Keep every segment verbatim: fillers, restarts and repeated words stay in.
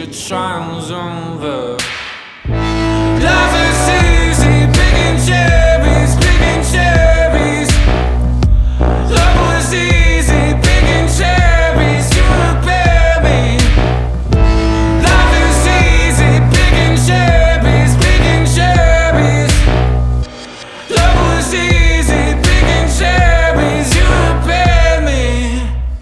your trial's over. Life is easy, picking cherries, picking cherries. Love was easy, picking cherries, you repair me. Life is easy, picking cherries, picking cherries. Love was easy, picking cherries, you repair me.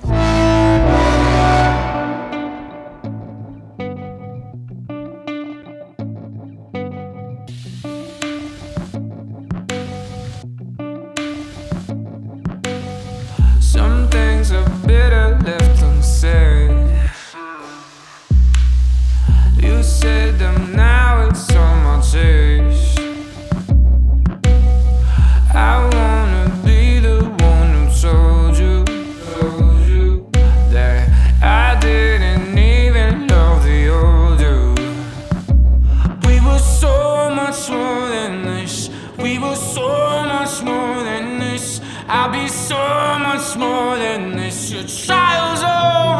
Some things are better left unsaid. You said them, now it's on my taste. I wanna be the one who told you, told you that I didn't even love the old you. We were so much more than this. We were so much more than this. I'll be so much more than this. Your trials over.